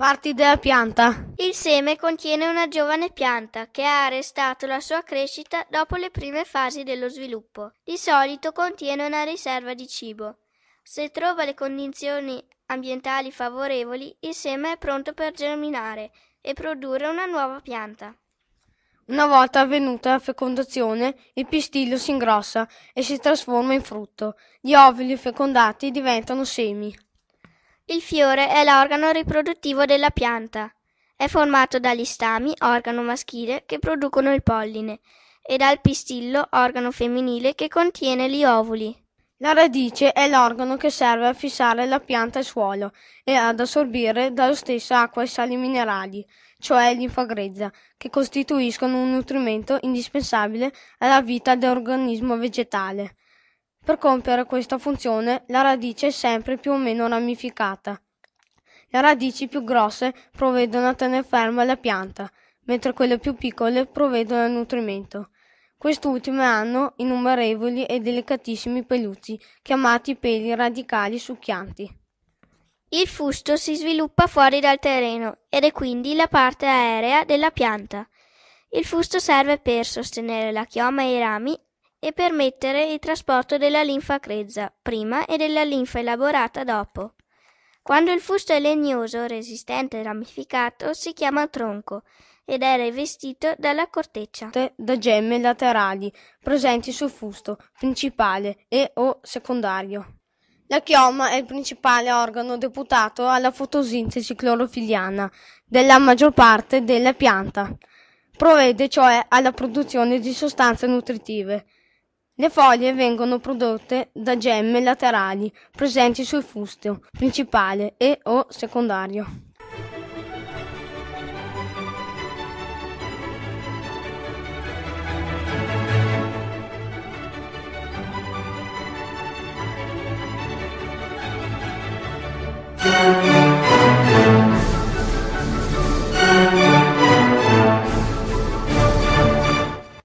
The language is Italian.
Parti della pianta. Il seme contiene una giovane pianta che ha arrestato la sua crescita dopo le prime fasi dello sviluppo. Di solito contiene una riserva di cibo. Se trova le condizioni ambientali favorevoli, il seme è pronto per germinare e produrre una nuova pianta. Una volta avvenuta la fecondazione, il pistillo si ingrossa e si trasforma in frutto. Gli ovuli fecondati diventano semi. Il fiore è l'organo riproduttivo della pianta. È formato dagli stami, organo maschile, che producono il polline, e dal pistillo, organo femminile, che contiene gli ovuli. La radice è l'organo che serve a fissare la pianta al suolo e ad assorbire dallo stesso acqua e sali minerali, cioè linfa grezza, che costituiscono un nutrimento indispensabile alla vita dell'organismo vegetale. Per compiere questa funzione, la radice è sempre più o meno ramificata. Le radici più grosse provvedono a tenere ferma la pianta, mentre quelle più piccole provvedono al nutrimento. Quest'ultime hanno innumerevoli e delicatissimi pelucci, chiamati peli radicali succhianti. Il fusto si sviluppa fuori dal terreno ed è quindi la parte aerea della pianta. Il fusto serve per sostenere la chioma e i rami e permettere il trasporto della linfa grezza prima e della linfa elaborata dopo. Quando il fusto è legnoso, resistente e ramificato, si chiama tronco ed è rivestito dalla corteccia. Da gemme laterali presenti sul fusto principale e o secondario. La chioma è il principale organo deputato alla fotosintesi clorofilliana della maggior parte della pianta. Provvede cioè alla produzione di sostanze nutritive. Le foglie vengono prodotte da gemme laterali presenti sul fusto principale e o secondario.